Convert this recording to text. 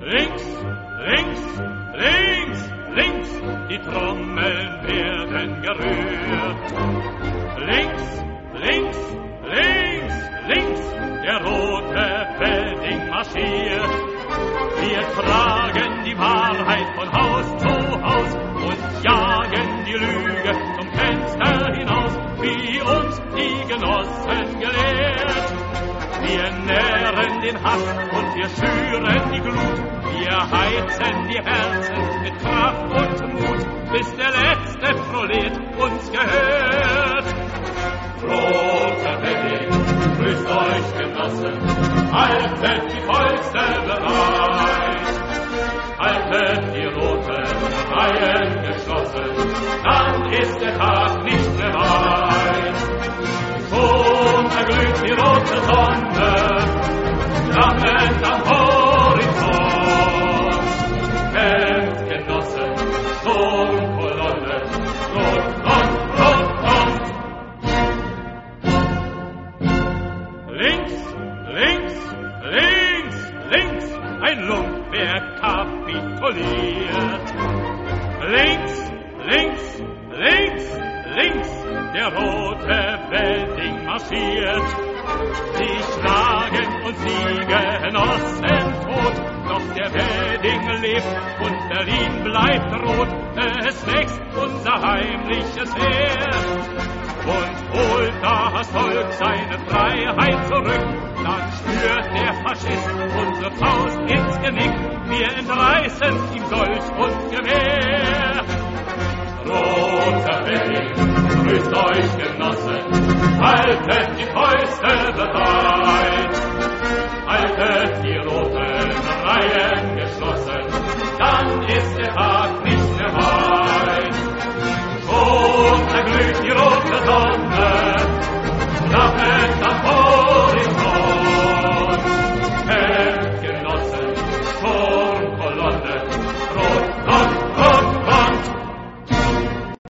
Links, links, links, links, die Trommeln werden gerührt. Links, links, links, links, der rote Wedding marschiert. Wir tragen die Wahrheit von Haus zu Haus und jagen die Lüge zum Fenster hinaus, wie uns die Genossen gelehrt. Wir nähren den Hass und wir schüren die Glut, wir heizen die Herzen mit Kraft und Mut, bis der letzte Prolet uns gehört. Roter Wedding, grüßt euch Genossen, haltet die Fäuste bereit. Haltet die roten Reihen geschlossen, dann ist der Tag nicht mehr weit. Schon erglüht die rote Sonne, flammend am Horizont. Kämpft, Genossen, schon Kolonne, rot, rot, rot, rot. Links, links, links, links, ein Lump, kapituliert. Links, links, links, links, der rote Wedding marschiert. Sie schlagen und sie Genossen tot, doch der Wedding lebt und Berlin bleibt rot. Es wächst unser heimliches Heer und holt das Volk seine Freiheit zurück. Dann spürt der Faschist unsere Faust ins Genick, wir entreißen ihm Dolch und Gewehr. Roter Wedding, grüßt euch Genossen, haltet die Fäuste bereit. Haltet die roten Reihen geschlossen, dann ist der Tag